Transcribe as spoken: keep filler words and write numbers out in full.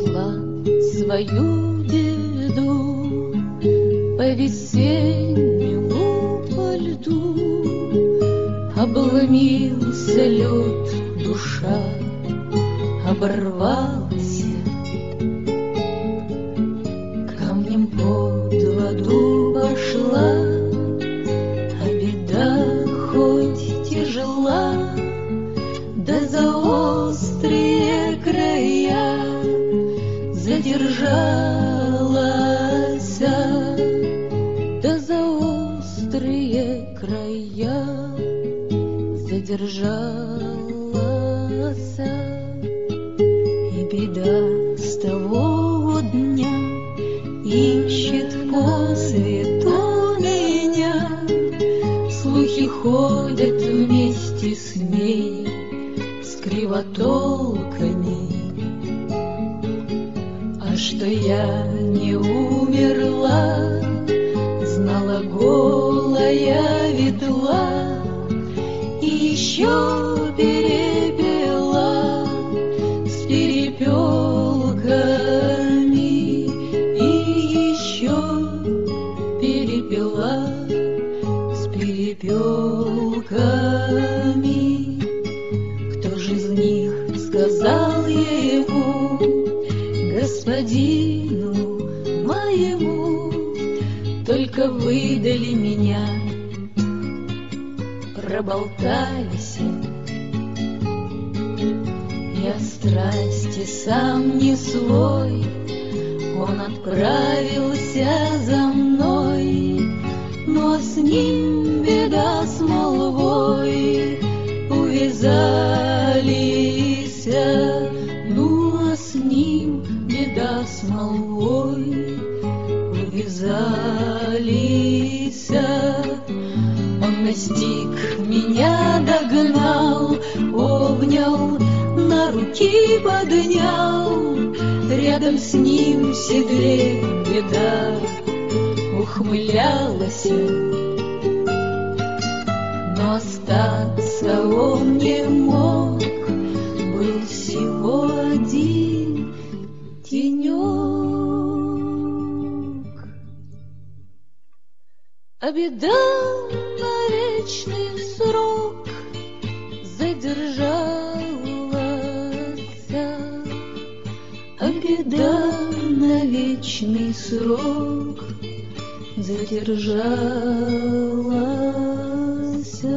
несла свою беду по весеннему по льду. Обломился лед, душа оборвался, камнем под воду пошла, а беда хоть тяжела, да за острые края задержалась, да за острые края задержалась. И беда с того дня ищет по свету меня, слухи ходят вместе с ней, с кривотолками. А что я не умерла, знала голая ветла, и еще перепела с перепелками, и еще перепела с перепелками. Кто же из них сказал ему, господину моему, только выдали меня, проболтались. Я страсти сам не свой, он отправился за мной, но с ним беда с молвой увязались. Ну а с ним беда с молвой увязались. Он настиг меня, догнал, обнял, на руки поднял, рядом с ним в седле беда ухмылялась. Но остаться он не мог, был всего один тенек. А беда на вечный срок задержалась, а беда на вечный срок задержалась.